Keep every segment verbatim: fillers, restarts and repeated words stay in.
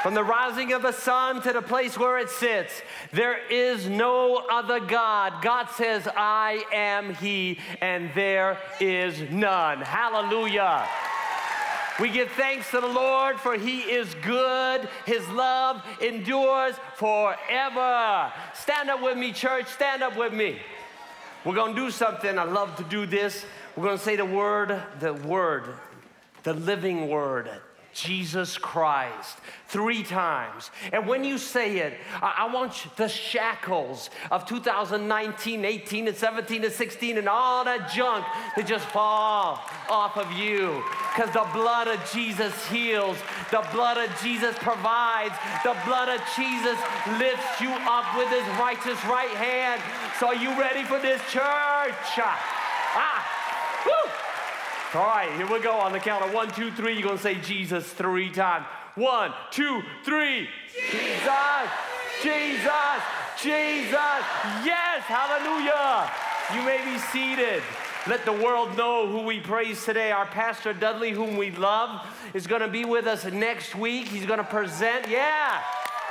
From the rising of the sun to the place where it sits, there is no other God. God says, I am He, and there is none. Hallelujah. We give thanks to the Lord, for He is good. His love endures forever. Stand up with me, church. Stand up with me. We're going to do something. I love to do this. We're going to say the word, the word, the living word, Jesus Christ, three times. And when you say it, I, I want you, the shackles of two thousand nineteen, eighteen, and seventeen, and sixteen, and all that junk to just fall off of you. Because the blood of Jesus heals. The blood of Jesus provides. The blood of Jesus lifts you up with His righteous right hand. So are you ready for this, church? Ah, woo! All right, here we go. On the count of one, two, three, you're going to say Jesus three times. One, two, three. Jesus, Jesus, Jesus. Yes, hallelujah. You may be seated. Let the world know who we praise today. Our Pastor Dudley, whom we love, is going to be with us next week. He's going to present. Yeah.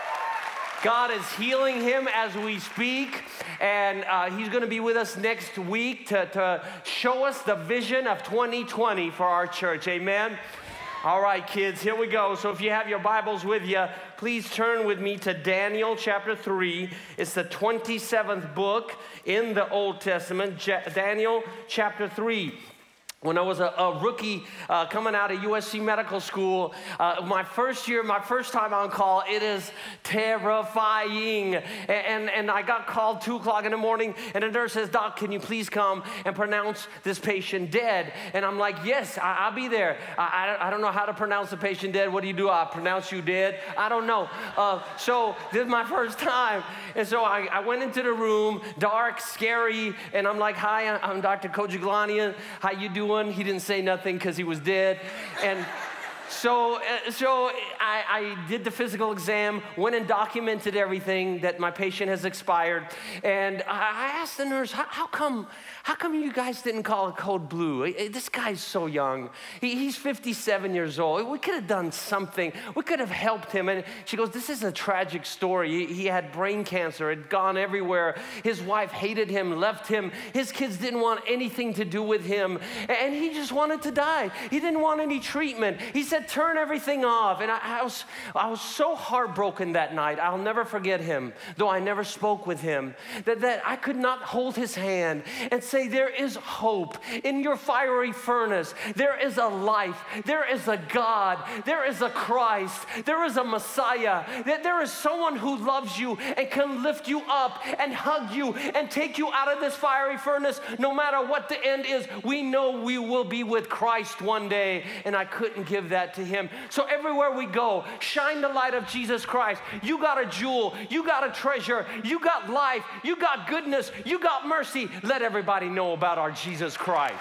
God is healing him as we speak, and uh, he's going to be with us next week to, to show us the vision of twenty twenty for our church. Amen? All right, kids, here we go. So if you have your Bibles with you, please turn with me to Daniel chapter three. It's the twenty-seventh book in the Old Testament, J- Daniel chapter three. When I was a, a rookie uh, coming out of U S C Medical School, uh, my first year, my first time on call, it is terrifying. And, and, and I got called two o'clock in the morning, and the nurse says, Doc, can you please come and pronounce this patient dead? And I'm like, yes, I, I'll be there. I, I, I don't know how to pronounce the patient dead. What do you do? I pronounce you dead? I don't know. Uh, so this is my first time. And so I, I went into the room, dark, scary, and I'm like, hi, I'm Doctor Kojiglanian. How you doing? He didn't say nothing because he was dead. And so, uh, so I, I did the physical exam, went and documented everything that my patient has expired. And I asked the nurse, how, how come, how come you guys didn't call it code blue? This guy's so young. He, he's fifty-seven years old. We could have done something. We could have helped him. And she goes, this is a tragic story. He, he had brain cancer. It had gone everywhere. His wife hated him, left him. His kids didn't want anything to do with him. And he just wanted to die. He didn't want any treatment. He said, turn everything off. And I, I was I was so heartbroken that night. I'll never forget him, though I never spoke with him, that, that I could not hold his hand and say, there is hope in your fiery furnace. There is a life. There is a God. There is a Christ. There is a Messiah. That there is someone who loves you and can lift you up and hug you and take you out of this fiery furnace. No matter what the end is, we know we will be with Christ one day, and I couldn't give that to him. So everywhere we go, shine the light of Jesus Christ. You got a jewel. You got a treasure. You got life. You got goodness. You got mercy. Let everybody know about our Jesus Christ.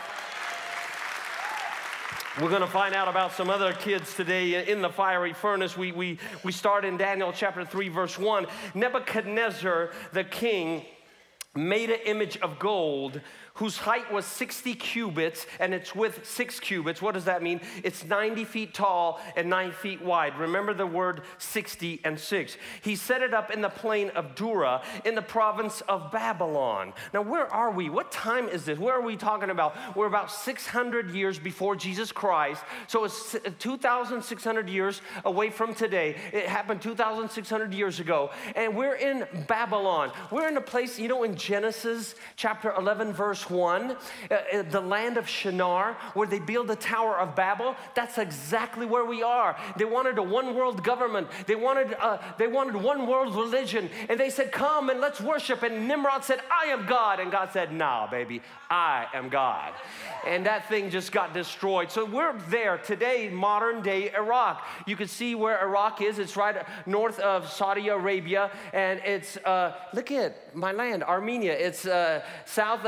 We're going to find out about some other kids today in the fiery furnace. We, we, we start in Daniel chapter three, verse one. Nebuchadnezzar, the king, made an image of gold whose height was sixty cubits and its width six cubits. What does that mean? It's ninety feet tall and nine feet wide. Remember the word sixty and six. He set it up in the plain of Dura in the province of Babylon. Now, where are we? What time is this? Where are we talking about? We're about six hundred years before Jesus Christ. So it's two thousand six hundred years away from today. It happened two thousand six hundred years ago. And we're in Babylon. We're in a place, you know, in Genesis chapter eleven, verse one, uh, the land of Shinar, where they build the Tower of Babel. That's exactly where we are. They wanted a one world government. They wanted, uh, they wanted one world religion. And they said, come and let's worship. And Nimrod said, I am God. And God said, nah, baby, I am God. And that thing just got destroyed. So we're there today, modern day Iraq. You can see where Iraq is. It's right north of Saudi Arabia. And it's, uh, look at my land, Armenia. It's uh, south of Armenia.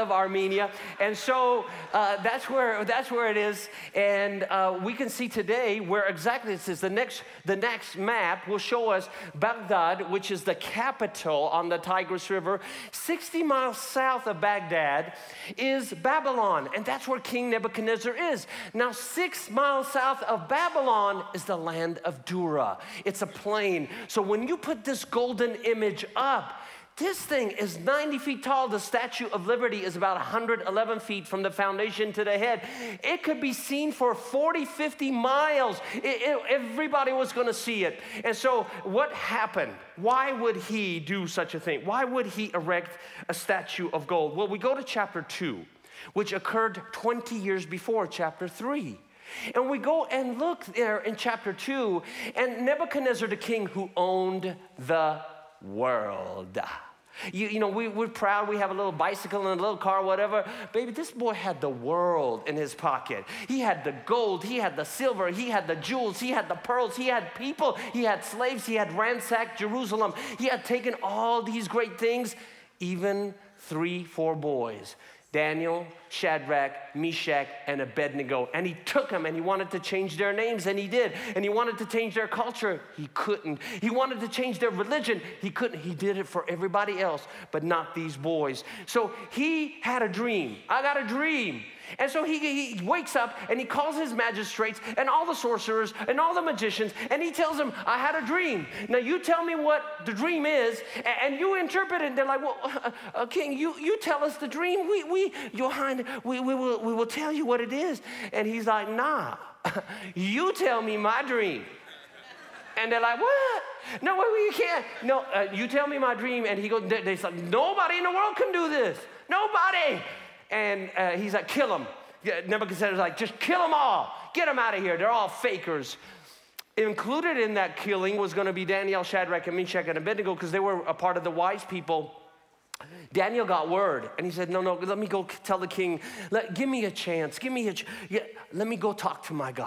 Armenia. And so uh, that's where that's where it is. And uh, we can see today where exactly it is. The next, the next map will show us Baghdad, which is the capital on the Tigris River. sixty miles south of Baghdad is Babylon, and that's where King Nebuchadnezzar is. Now, six miles south of Babylon is the land of Dura. It's a plain. So when you put this golden image up, this thing is ninety feet tall. The Statue of Liberty is about one hundred eleven feet from the foundation to the head. It could be seen for forty, fifty miles. It, it, everybody was going to see it. And so what happened? Why would he do such a thing? Why would he erect a statue of gold? Well, we go to chapter two, which occurred twenty years before chapter three. And we go and look there in chapter two, and Nebuchadnezzar the king who owned the world. You, you know, we, we're proud. We have a little bicycle and a little car, whatever. Baby, this boy had the world in his pocket. He had the gold. He had the silver. He had the jewels. He had the pearls. He had people. He had slaves. He had ransacked Jerusalem. He had taken all these great things, even three, four boys. Daniel, Shadrach, Meshach, and Abednego. And he took them and he wanted to change their names, and he did. And he wanted to change their culture. He couldn't. He wanted to change their religion. He couldn't. He did it for everybody else, but not these boys. So he had a dream. I got a dream. And so he, he wakes up and he calls his magistrates and all the sorcerers and all the magicians, and he tells them, I had a dream. Now you tell me what the dream is, and, and you interpret it. And they're like, well, uh, uh, King, you, you tell us the dream. We, we, Your Highness, we, we, will, we will tell you what it is. And he's like, nah, you tell me my dream. And they're like, what? No, wait, you can't. No, uh, you tell me my dream. And he goes, they, they like, nobody in the world can do this. Nobody. And uh, he's like, kill them. Nebuchadnezzar's like, just kill them all. Get them out of here. They're all fakers. Included in that killing was going to be Daniel, Shadrach, and Meshach, and Abednego, because they were a part of the wise people. Daniel got word, and he said, no, no, let me go tell the king, let, give me a chance. Give me a ch- yeah, let me go talk to my God.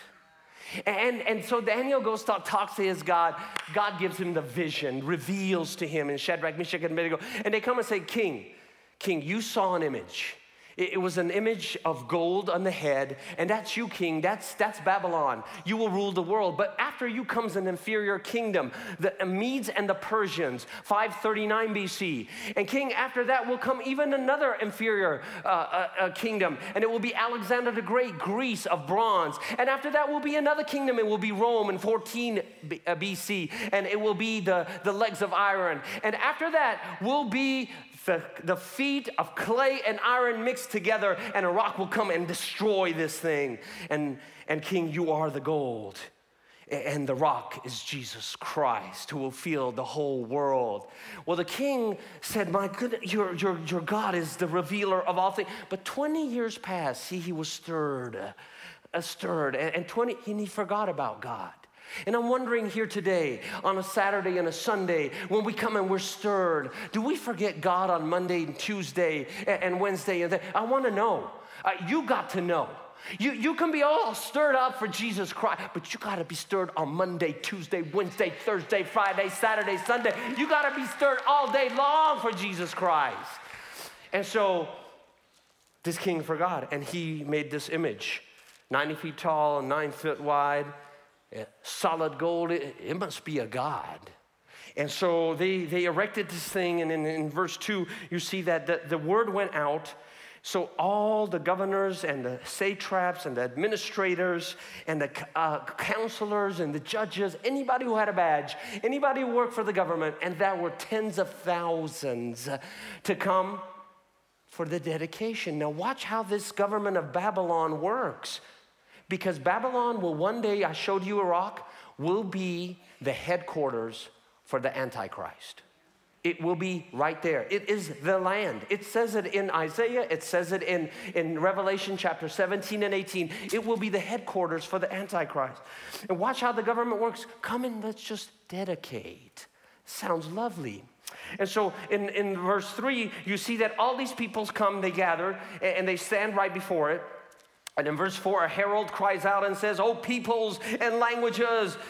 And, and so Daniel goes to talk to his God. God gives him the vision, reveals to him in Shadrach, Meshach, and Abednego. And they come and say, King, King, you saw an image. It, it was an image of gold on the head, and that's you, King. That's, that's Babylon. You will rule the world. But after you comes an inferior kingdom, the Medes and the Persians, five thirty-nine B C. And King, after that will come even another inferior uh, uh, uh, kingdom, and it will be Alexander the Great, Greece of bronze. And after that will be another kingdom. It will be Rome in fourteen B C, and it will be the, the legs of iron. And after that will be The, the feet of clay and iron mixed together, and a rock will come and destroy this thing. And, and King, you are the gold. And the rock is Jesus Christ, who will fill the whole world. Well, the king said, my goodness, your, your, your God is the revealer of all things. But twenty years passed. See, he was stirred, uh, stirred. And, and twenty, and he forgot about God. And I'm wondering here today, on a Saturday and a Sunday, when we come and we're stirred, do we forget God on Monday and Tuesday and Wednesday? And I want to know. Uh, you got to know. You, you can be all stirred up for Jesus Christ, but you got to be stirred on Monday, Tuesday, Wednesday, Thursday, Friday, Saturday, Sunday. You got to be stirred all day long for Jesus Christ. And so this king forgot, and he made this image, ninety feet tall and nine feet wide. Solid gold, it, it must be a god. And so they, they erected this thing, and in, in verse two, you see that the, the word went out. So all the governors and the satraps and the administrators and the uh, counselors and the judges, anybody who had a badge, anybody who worked for the government, and there were tens of thousands to come for the dedication. Now watch how this government of Babylon works. Because Babylon will one day, I showed you Iraq, will be the headquarters for the Antichrist. It will be right there. It is the land. It says it in Isaiah. It says it in, in Revelation chapter seventeen and eighteen. It will be the headquarters for the Antichrist. And watch how the government works. Come and let's just dedicate. Sounds lovely. And so in, in verse three, you see that all these peoples come, they gather, and they stand right before it. And in verse four, a herald cries out and says, "O peoples and languages,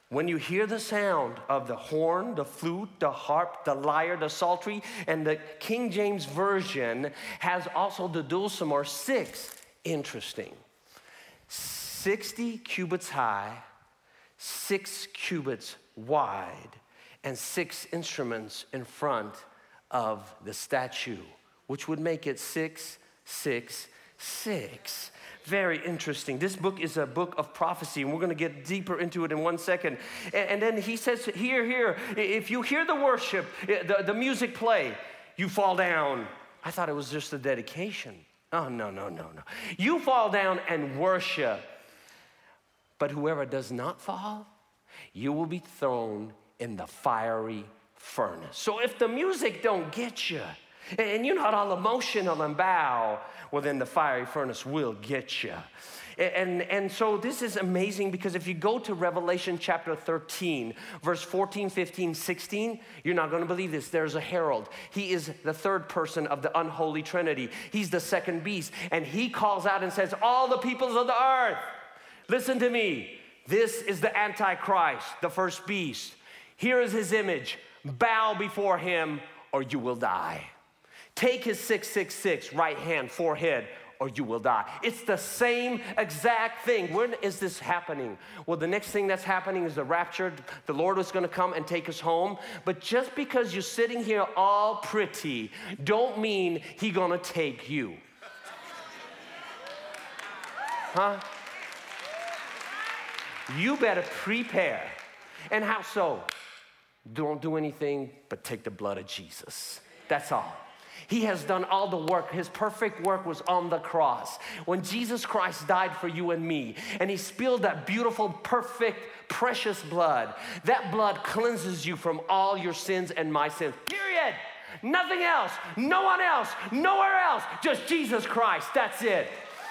When you hear the sound of the horn, the flute, the harp, the lyre, the psaltery, and the King James Version has also the dulcimer, six. Interesting. sixty cubits high, six cubits wide, and six instruments in front of the statue, which would make it six, six, six. Very interesting. This book is a book of prophecy, and we're going to get deeper into it in one second. And, and then he says, here, here, if you hear the worship, the, the music play, you fall down. I thought it was just a dedication. Oh, no, no, no, no. You fall down and worship. But whoever does not fall, you will be thrown in the fiery furnace. So if the music don't get you, and you're not all emotional and bow, well, then the fiery furnace will get you. And, and so this is amazing, because if you go to Revelation chapter thirteen, verse fourteen, fifteen, sixteen, you're not going to believe this. There's a herald. He is the third person of the unholy Trinity. He's the second beast. And he calls out and says, all the peoples of the earth, listen to me. This is the Antichrist, the first beast. Here is his image. Bow before him or you will die. Take his six six six, right hand, forehead, or you will die. It's the same exact thing. When is this happening? Well, the next thing that's happening is the rapture. The Lord is going to come and take us home. But just because you're sitting here all pretty, don't mean he's going to take you. Huh? You better prepare. And how so? Don't do anything but take the blood of Jesus. That's all. He has done all the work. His perfect work was on the cross. When Jesus Christ died for you and me, and he spilled that beautiful, perfect, precious blood, that blood cleanses you from all your sins and my sins. Period. Nothing else. No one else. Nowhere else. Just Jesus Christ. That's it.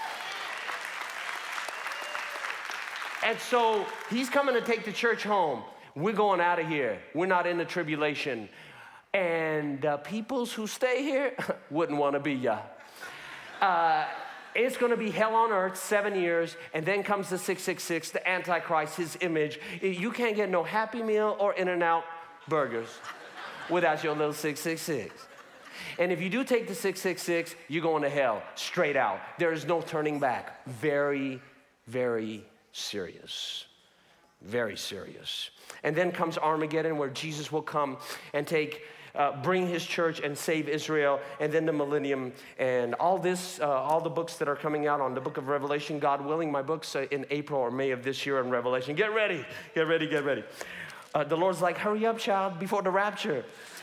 And so he's coming to take the church home. We're going out of here. We're not in the tribulation. And uh, peoples who stay here wouldn't want to be ya. Uh, it's going to be hell on earth, seven years, and then comes the six six six, the Antichrist, his image. You can't get no Happy Meal or In-N-Out burgers without your little six six six. And if you do take the six six six, you're going to hell, straight out. There is no turning back. Very, very serious. Very serious. And then comes Armageddon, where Jesus will come and take, uh, bring his church and save Israel, and then the millennium, and all this, uh, all the books that are coming out on the book of Revelation, God willing, my books uh, in April or May of this year on Revelation. Get ready, get ready, get ready. Uh, the Lord's like, hurry up, child, before the rapture.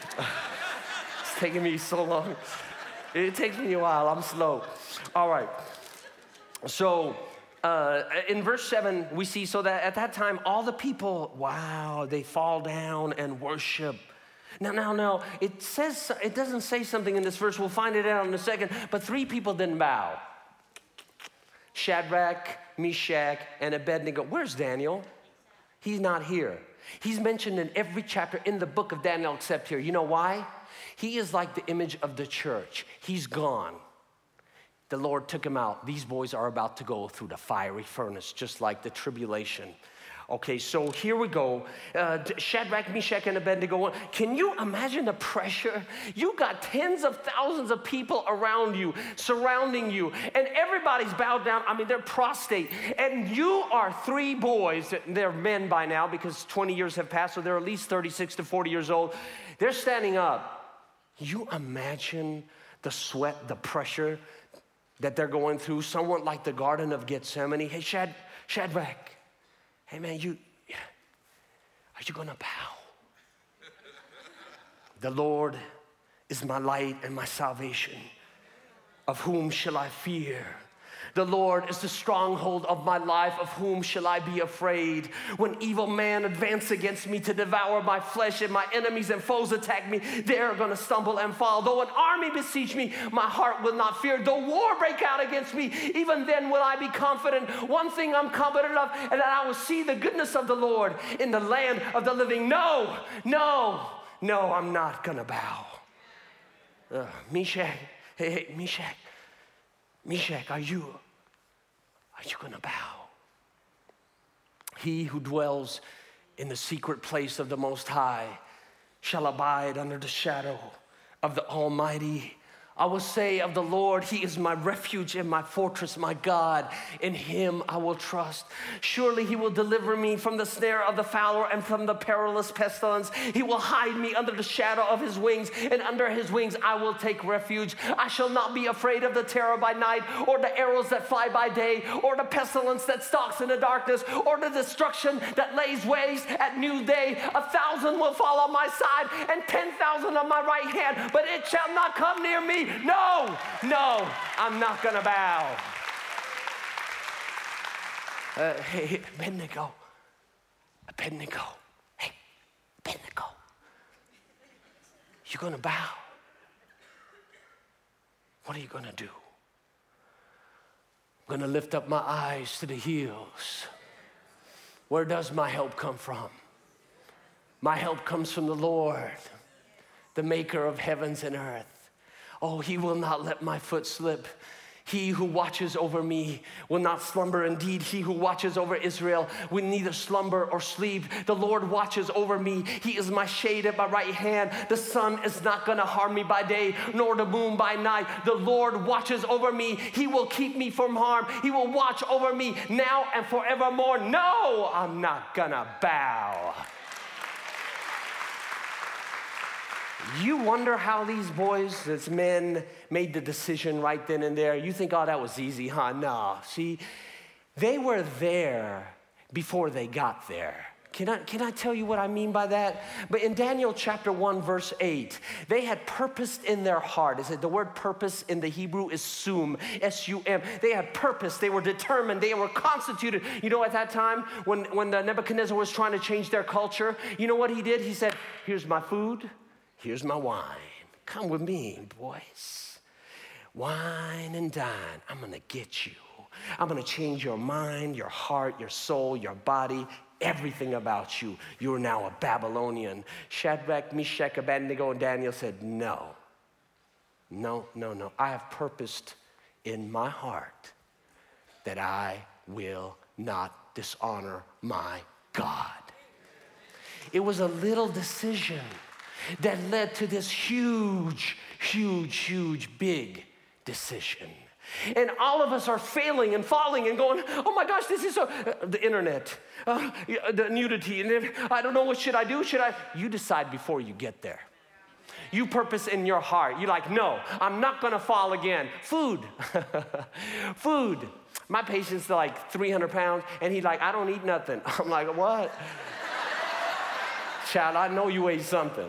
It's taking me so long. It takes me a while, I'm slow. All right, so, Uh, in verse seven, we see, so that at that time, all the people, wow, they fall down and worship. Now, now, now, it says, it doesn't say something in this verse. We'll find it out in a second. But three people didn't bow. Shadrach, Meshach, and Abednego. Where's Daniel? He's not here. He's mentioned in every chapter in the book of Daniel except here. You know why? He is like the image of the church. He's gone. The Lord took him out. These boys are about to go through the fiery furnace, just like the tribulation. Okay, so here we go. Uh, Shadrach, Meshach, and Abednego. Can you imagine the pressure? You got tens of thousands of people around you, surrounding you, and everybody's bowed down. I mean, they're prostrate. And you are three boys. They're men by now because twenty years have passed, so they're at least thirty-six to forty years old. They're standing up. You imagine the sweat, the pressure that they're going through, somewhat like the Garden of Gethsemane. Hey, Shad, Shadrach, hey man, you, are you gonna bow? The Lord is my light and my salvation. Of whom shall I fear? The Lord is the stronghold of my life. Of whom shall I be afraid? When evil men advance against me to devour my flesh, and my enemies and foes attack me, they are going to stumble and fall. Though an army besiege me, my heart will not fear. Though war break out against me, even then will I be confident. One thing I'm confident of, and that I will see the goodness of the Lord in the land of the living. No, no, no, I'm not going to bow. Uh, Meshach, hey, hey, Meshach, Meshach, are you... Are you going to bow? He who dwells in the secret place of the Most High shall abide under the shadow of the Almighty. I will say of the Lord, He is my refuge and my fortress, my God. In Him I will trust. Surely He will deliver me from the snare of the fowler and from the perilous pestilence. He will hide me under the shadow of His wings, and under His wings I will take refuge. I shall not be afraid of the terror by night, or the arrows that fly by day, or the pestilence that stalks in the darkness, or the destruction that lays waste at noonday. A thousand will fall on my side, and ten thousand on my right hand, but it shall not come near me. No, no, I'm not gonna bow. Uh, hey, Abednego, Abednego, hey, Abednego, you gonna bow? What are you gonna do? I'm gonna lift up my eyes to the hills. Where does my help come from? My help comes from the Lord, the maker of heavens and earth. Oh, He will not let my foot slip. He who watches over me will not slumber. Indeed, He who watches over Israel will neither slumber or sleep. The Lord watches over me. He is my shade at my right hand. The sun is not going to harm me by day, nor the moon by night. The Lord watches over me. He will keep me from harm. He will watch over me now and forevermore. No, I'm not going to bow. You wonder how these boys, these men, made the decision right then and there. You think, oh, that was easy, huh? No. See, they were there before they got there. Can I, can I tell you what I mean by that? But in Daniel chapter one, verse eight, they had purposed in their heart. Is it the word purpose in the Hebrew is sum, S U M. They had purpose. They were determined. They were constituted. You know, at that time, when, when the Nebuchadnezzar was trying to change their culture, you know what he did? He said, here's my food. Here's my wine. Come with me, boys. Wine and dine. I'm going to get you. I'm going to change your mind, your heart, your soul, your body, everything about you. You're now a Babylonian. Shadrach, Meshach, Abednego, and Daniel said, no. No, no, no. I have purposed in my heart that I will not dishonor my God. It was a little decision that led to this huge, huge, huge, big decision. And all of us are failing and falling and going, oh my gosh, this is so, uh, the internet, uh, the nudity, and then, I don't know, what should I do? Should I? You decide before you get there. You purpose in your heart. You're like, no, I'm not gonna fall again. Food, food. My patient's like three hundred pounds, and he's like, I don't eat nothing. I'm like, what? Child, I know you ate something.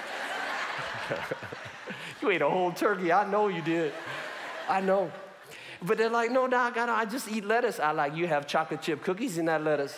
You ate a whole turkey. I know you did. I know. But they're like, no, doc, I, I just eat lettuce. I like, you have chocolate chip cookies in that lettuce.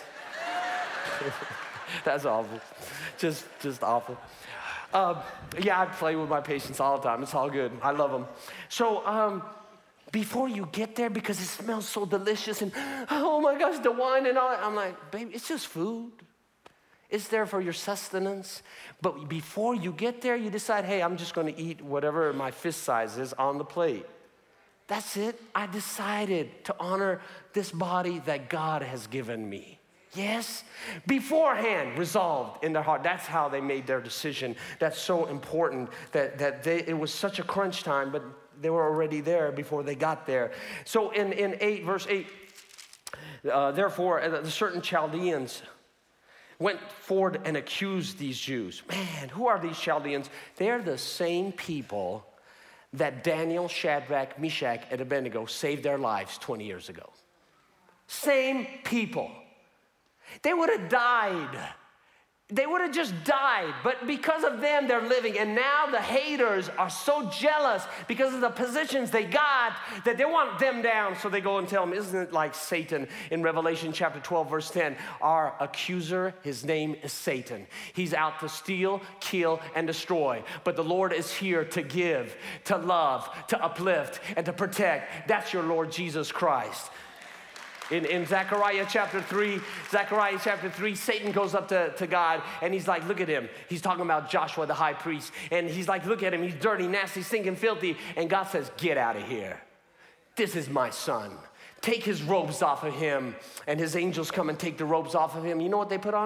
That's awful. Just, just awful. Uh, yeah, I play with my patients all the time. It's all good. I love them. So um, before you get there, because it smells so delicious, and oh my gosh, the wine and all that, I'm like, baby, it's just food. It's there for your sustenance. But before you get there, you decide, hey, I'm just going to eat whatever my fist size is on the plate. That's it. I decided to honor this body that God has given me. Yes? Beforehand, resolved in their heart. That's how they made their decision. That's so important that, that they, it was such a crunch time, but they were already there before they got there. So in, in eight, verse eight, uh, therefore, uh, certain Chaldeans went forward and accused these Jews. Man, who are these Chaldeans? They're the same people that Daniel, Shadrach, Meshach, and Abednego saved their lives twenty years ago. Same people. They would have died. They would have just died, but because of them, they're living. And now the haters are so jealous because of the positions they got that they want them down. So they go and tell them, isn't it like Satan in Revelation chapter twelve, verse ten? Our accuser, his name is Satan. He's out to steal, kill, and destroy. But the Lord is here to give, to love, to uplift, and to protect. That's your Lord Jesus Christ. In, in Zechariah chapter three, Zechariah chapter three, Satan goes up to, to God and he's like, look at him. He's talking about Joshua the high priest. And he's like, look at him. He's dirty, nasty, stinking, filthy. And God says, get out of here. This is my son. Take his robes off of him. And his angels come and take the robes off of him. You know what they put on him?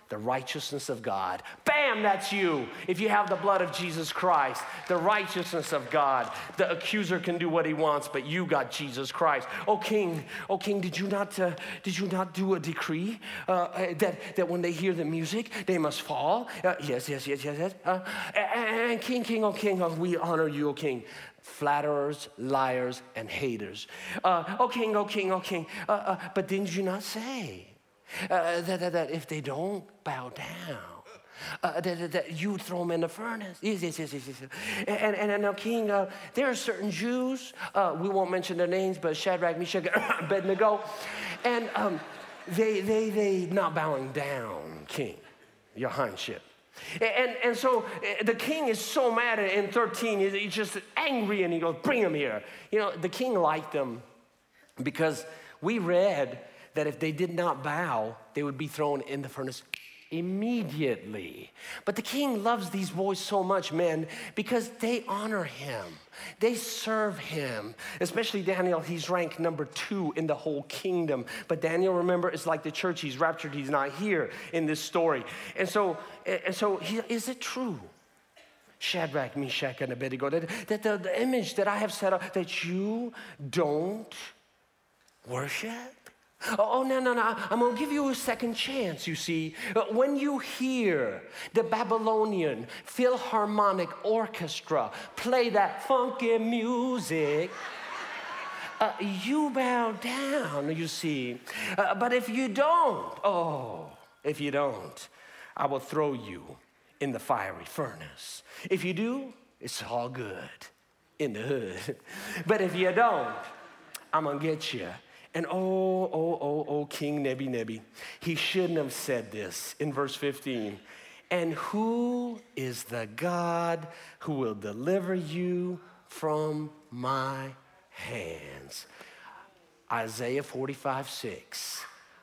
the righteousness of God. Bam, that's you. If you have the blood of Jesus Christ, the righteousness of God. The accuser can do what he wants, but you got Jesus Christ. Oh King, oh King, did you not uh, did you not do a decree uh, that that when they hear the music they must fall? Uh, yes, yes, yes, yes, yes. Uh, and, and King, King, oh King, oh, we honor you, oh King. Flatterers, liars, and haters. Uh, oh King, oh King, oh King. Uh, uh, but didn't you not say uh, that, that, that if they don't bow down, uh, that, that, that you would throw them in the furnace? Yes, yes, yes, yes, yes. And, and, and now King, uh, there are certain Jews, uh, we won't mention their names, but Shadrach, Meshach, Abednego, and um, they, they, they not bowing down, King, your hindship. And, and so the king is so mad in thirteen, he's just angry and he goes, bring him here. You know, the king liked them because we read that if they did not bow, they would be thrown in the furnace immediately. But the king loves these boys so much, men, because they honor him. They serve him. Especially Daniel, he's ranked number two in the whole kingdom. But Daniel, remember, is like the church. He's raptured. He's not here in this story. And so, and so he, is it true, Shadrach, Meshach, and Abednego, that, that the, the image that I have set up, that you don't worship? Oh, no, no, no. I'm going to give you a second chance, you see. When you hear the Babylonian Philharmonic Orchestra play that funky music, uh, you bow down, you see. Uh, but if you don't, oh, if you don't, I will throw you in the fiery furnace. If you do, it's all good in the hood. But if you don't, I'm going to get you. And oh, oh, oh, oh, King Nebuchadnezzar, he shouldn't have said this in verse fifteen. And who is the God who will deliver you from my hands? Isaiah forty-five, six.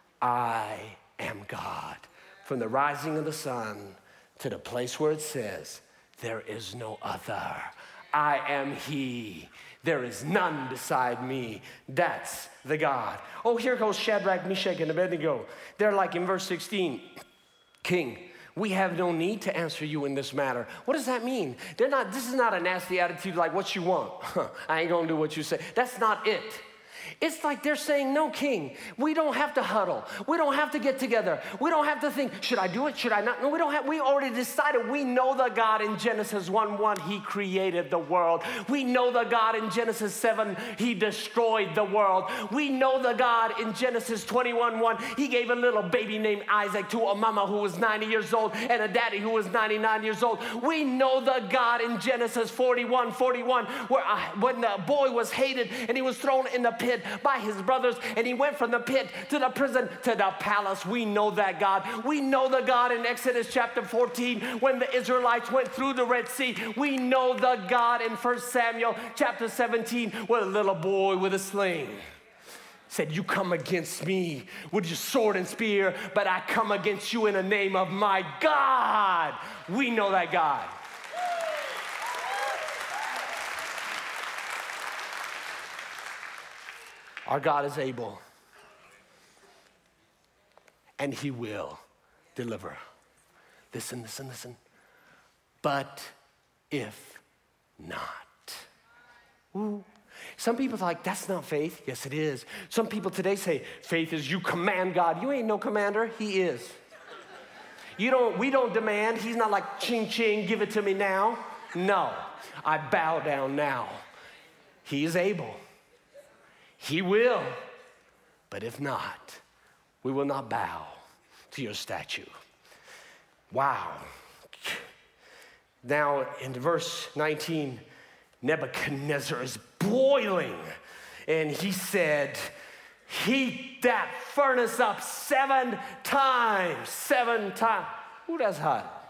I am God. From the rising of the sun to the place where it says, there is no other. I am he. There is none beside me. That's the God. Oh, here goes Shadrach, Meshach, and Abednego. They're like in verse sixteen, King, we have no need to answer you in this matter. What does that mean? They're not, this is not a nasty attitude like what you want. I ain't gonna do what you say. That's not it. It's like they're saying, no, King, we don't have to huddle. We don't have to get together. We don't have to think, should I do it? Should I not? No, we don't have, we already decided. We know the God in Genesis one one, he created the world. We know the God in Genesis seven, he destroyed the world. We know the God in Genesis twenty-one one, he gave a little baby named Isaac to a mama who was ninety years old and a daddy who was ninety-nine years old. We know the God in Genesis forty-one forty-one, where uh, when the boy was hated and he was thrown in the pit by his brothers, and he went from the pit to the prison to the palace. We know that God. We know the God in Exodus chapter fourteen when the Israelites went through the Red Sea. We know the God in First Samuel chapter seventeen where a little boy with a sling said, you come against me with your sword and spear, but I come against you in the name of my God. We know that God. Our God is able, and he will deliver. Listen, listen, listen. But if not. Ooh. Some people are like, that's not faith. Yes, it is. Some people today say, faith is you command God. You ain't no commander. He is. You don't, we don't demand. He's not like, ching, ching, give it to me now. No, I bow down now. He is able. He will, but if not, we will not bow to your statue. Wow. Now in verse nineteen, Nebuchadnezzar is boiling, and he said, heat that furnace up seven times, seven times. Ooh, that's hot.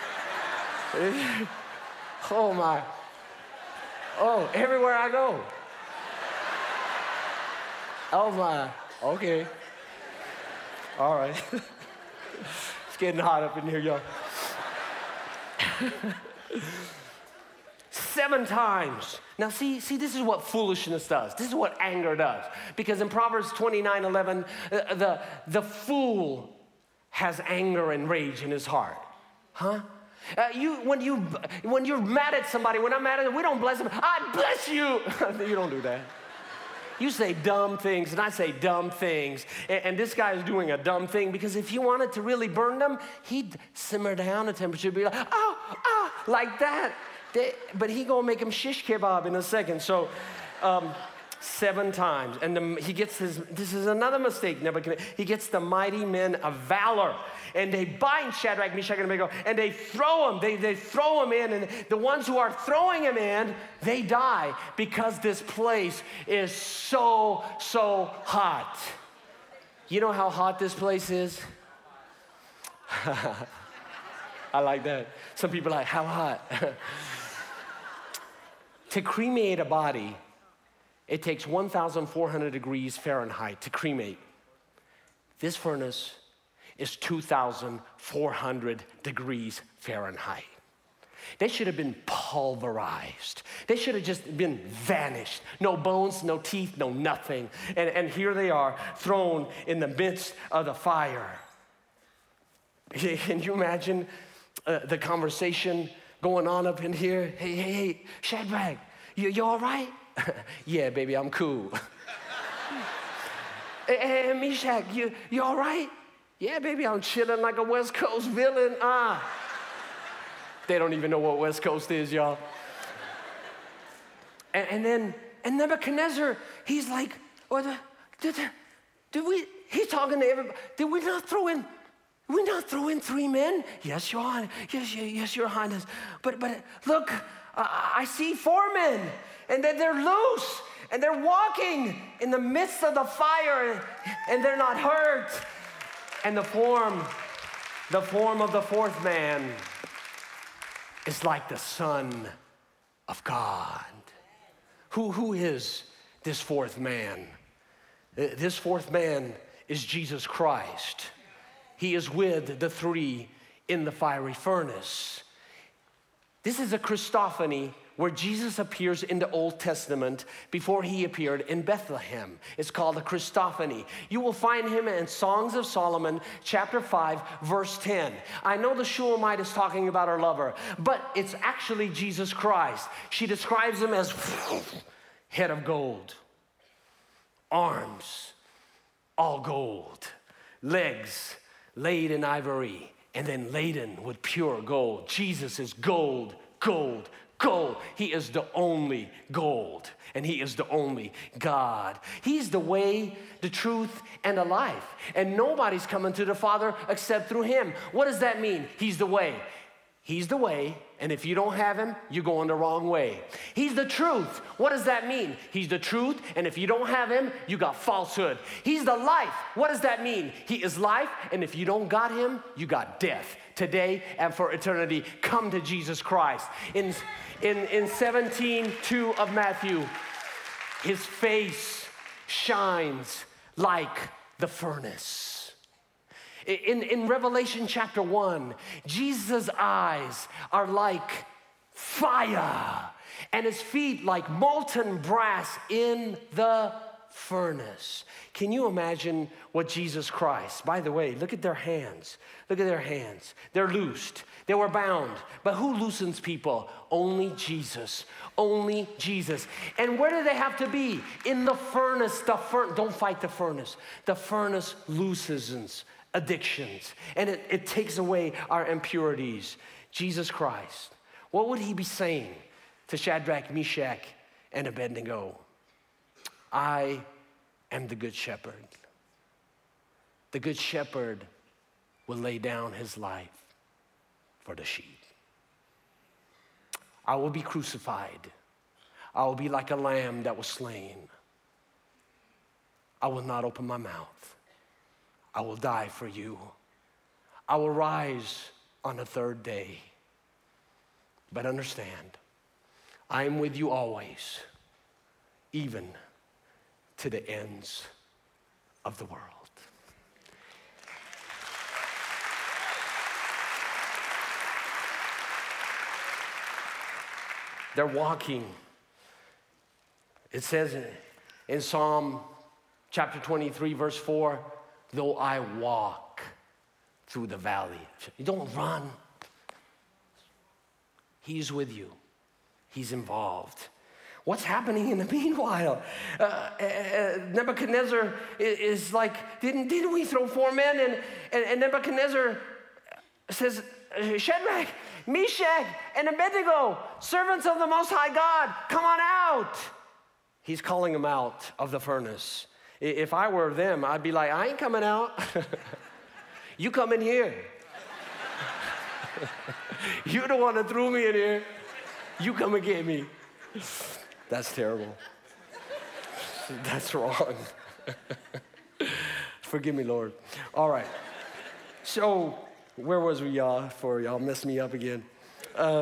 Oh my. Oh, everywhere I go. Oh my, okay. All right. It's getting hot up in here, y'all. Seven times. Now see, see, this is what foolishness does. This is what anger does. Because in Proverbs twenty-nine eleven, uh, the, the fool has anger and rage in his heart? Huh? Uh, you, when, you, when you're mad at somebody, when I'm mad at them, we don't bless them. I bless you. You don't do that. You say dumb things, and I say dumb things. And, and this guy is doing a dumb thing because if he wanted to really burn them, he'd simmer down the temperature, be like, oh, oh, like that. They, but he gonna make him shish kebab in a second. So, um, seven times. And the, he gets his, this is another mistake, Nebuchadnezzar. He gets the mighty men of valor. And they bind Shadrach, Meshach, and Abednego, and they throw him. They, they throw him in, and the ones who are throwing him in, they die because this place is so, so hot. You know how hot this place is? I like that. Some people are like, how hot? To cremate a body, it takes one thousand four hundred degrees Fahrenheit to cremate. This furnace is two thousand four hundred degrees Fahrenheit. They should have been pulverized. They should have just been vanished. No bones, no teeth, no nothing. And, and here they are, thrown in the midst of the fire. Can you imagine uh, the conversation going on up in here? Hey, hey, hey, Shadrach, you, you all right? Yeah, baby, I'm cool. Hey, hey, Meshach, you, you all right? Yeah, baby, I'm chilling like a West Coast villain. Ah. They don't even know what West Coast is, y'all. And, and then, and Nebuchadnezzar, he's like, what the, did, did we, he's talking to everybody. Did we not throw in, did we not throw in three men? Yes, Your Highness. Yes, yes, Your Highness. But, but look, uh, I see four men, and then they're loose, and they're walking in the midst of the fire, and they're not hurt. And the form, the form of the fourth man is like the Son of God. Who, who is this fourth man? This fourth man is Jesus Christ. He is with the three in the fiery furnace. This is a Christophany where Jesus appears in the Old Testament before he appeared in Bethlehem. It's called a Christophany. You will find him in Songs of Solomon, chapter five, verse ten. I know the Shulamite is talking about her lover, but it's actually Jesus Christ. She describes him as head of gold, arms, all gold, legs laid in ivory, and then laden with pure gold. Jesus is gold, gold, gold. He is the only gold, and he is the only God. He's the way, the truth, and the life. And nobody's coming to the Father except through him. What does that mean? He's the way. He's the way, and if you don't have him, you're going the wrong way. He's the truth. What does that mean? He's the truth, and if you don't have him, you got falsehood. He's the life. What does that mean? He is life, and if you don't got him, you got death. Today and for eternity, come to Jesus Christ. In, in, in seventeen two of Matthew, his face shines like the furnace. In, in Revelation chapter one, Jesus' eyes are like fire, and his feet like molten brass in the furnace. Can you imagine what Jesus Christ, by the way, look at their hands. Look at their hands. They're loosed. They were bound. But who loosens people? Only Jesus. Only Jesus. And where do they have to be? In the furnace. The fur- Don't fight the furnace. The furnace loosens addictions, and it, it takes away our impurities. Jesus Christ, what would he be saying to Shadrach, Meshach, and Abednego? I am the good shepherd. The good shepherd will lay down his life for the sheep. I will be crucified. I will be like a lamb that was slain. I will not open my mouth. I will die for you. I will rise on the third day. But understand, I am with you always, even to the ends of the world. They're walking. It says in, in Psalm chapter twenty-three, verse four, though I walk through the valley. You don't run. He's with you. He's involved. What's happening in the meanwhile? Uh, uh, Nebuchadnezzar is, is like, didn't, didn't we throw four men? And, and, and Nebuchadnezzar says, Shadrach, Meshach, and Abednego, servants of the Most High God, come on out. He's calling them out of the furnace. If I were them, I'd be like, I ain't coming out. You come in here. You're the one that threw me in here. You come and get me. That's terrible. That's wrong. Forgive me, Lord. All right. So, where was we, y'all? For y'all messed me up again. Uh,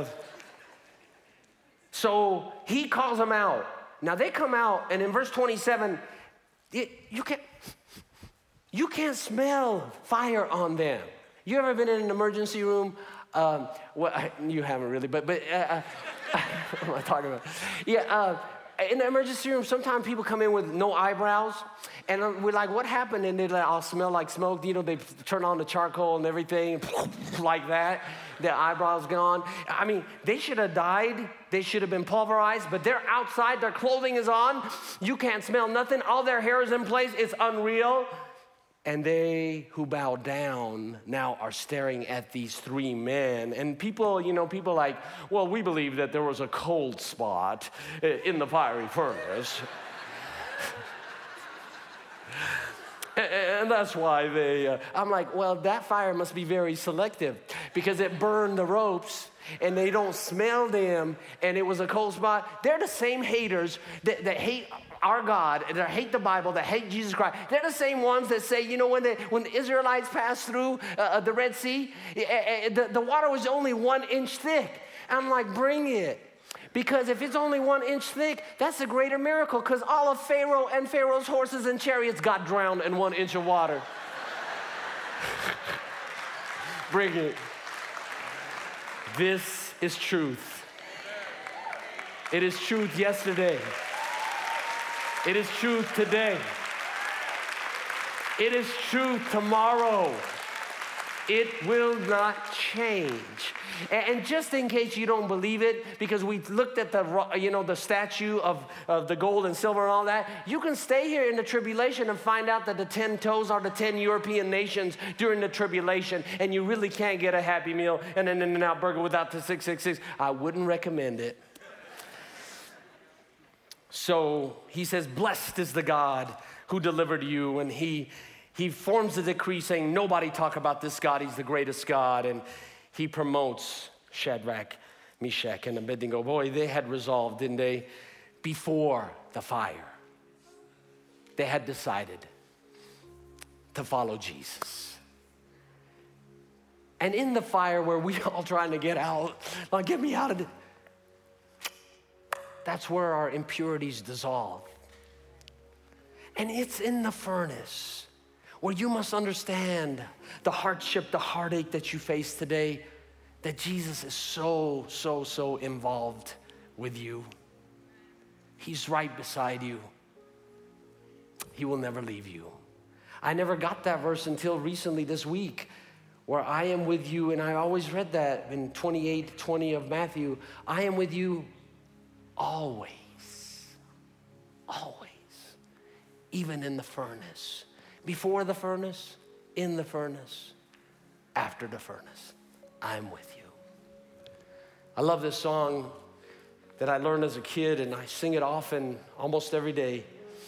so he calls them out. Now they come out, and in verse twenty-seven, it, you can't you can't smell fire on them. You ever been in an emergency room? Um, well, I, you haven't really, but but uh, what am I talking about? Yeah. Uh, In the emergency room, sometimes people come in with no eyebrows, and we're like, what happened? And they like, I'll smell like smoke. You know, they turn on the charcoal and everything, like that. Their eyebrows gone. I mean, they should have died. They should have been pulverized, but they're outside. Their clothing is on. You can't smell nothing. All their hair is in place. It's unreal. And they who bow down now are staring at these three men. And people, you know, people like, well, we believe that there was a cold spot in the fiery furnace. And that's why they, uh, I'm like, well, that fire must be very selective because it burned the ropes and they don't smell them and it was a cold spot. They're the same haters that, that hate our God, that hate the Bible, that hate Jesus Christ. They're the same ones that say, you know, when the, when the Israelites passed through uh, the Red Sea, uh, uh, the, the water was only one inch thick. I'm like, bring it. Because if it's only one inch thick, that's a greater miracle because all of Pharaoh and Pharaoh's horses and chariots got drowned in one inch of water. Bring it. This is truth. It is truth yesterday. It is truth today. It is truth tomorrow. It will not change. And just in case you don't believe it, because we looked at the, you know, the statue of, of the gold and silver and all that, you can stay here in the tribulation and find out that the ten toes are the ten European nations during the tribulation, and you really can't get a Happy Meal and an In-N-Out burger without the six six six. I wouldn't recommend it. So he says, blessed is the God who delivered you, and he He forms a decree saying, nobody talk about this God, he's the greatest God. And he promotes Shadrach, Meshach, and Abednego. Boy, they had resolved, didn't they? Before the fire, they had decided to follow Jesus. And in the fire where we all trying to get out, like, get me out of it. That's where our impurities dissolve. And it's in the furnace where you must understand the hardship, the heartache that you face today, that Jesus is so, so, so involved with you. He's right beside you. He will never leave you. I never got that verse until recently this week, where I am with you, and I always read that in twenty-eight twenty of Matthew. I am with you always, always, even in the furnace. Before the furnace, in the furnace, after the furnace, I'm with you. I love this song that I learned as a kid, and I sing it often, almost every day.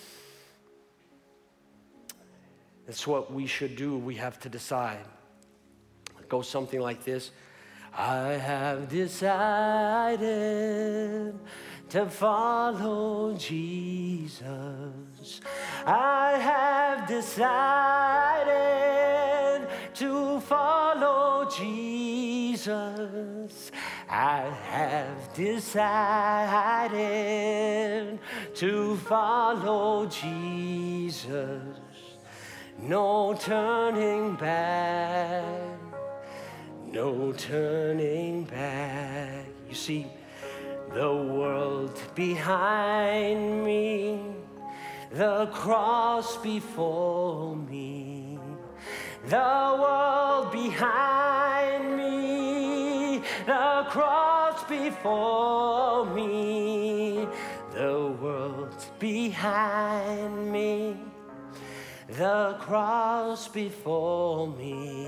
It's what we should do. We have to decide. It goes something like this. I have decided to follow Jesus. I have decided to follow Jesus. I have decided to follow Jesus. No turning back, no turning back. You see, the world behind me, the cross before me, the world behind me, the cross before me, the world's behind me, the cross before me,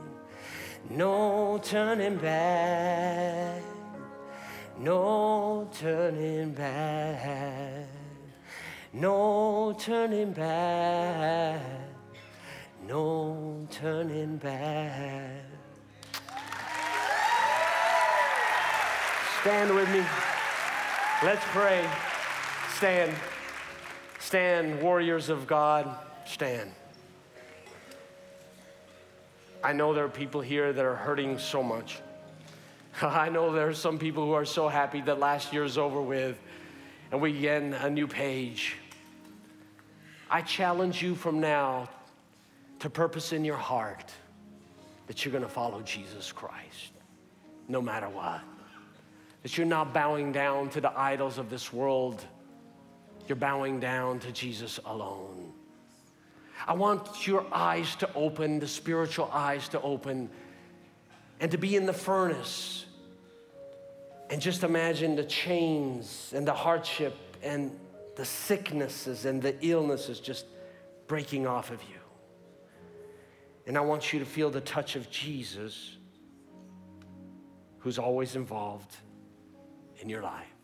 no turning back, no turning back, no turning back, no turning back. Stand with me. Let's pray. Stand. Stand, warriors of God. Stand. I know there are people here that are hurting so much. I know there are some people who are so happy that last year is over with and we begin a new page. I challenge you from now to purpose in your heart that you're going to follow Jesus Christ, no matter what. That you're not bowing down to the idols of this world. You're bowing down to Jesus alone. I want your eyes to open, the spiritual eyes to open, and to be in the furnace. And just imagine the chains and the hardship and the sicknesses and the illnesses just breaking off of you. And I want you to feel the touch of Jesus, who's always involved in your life.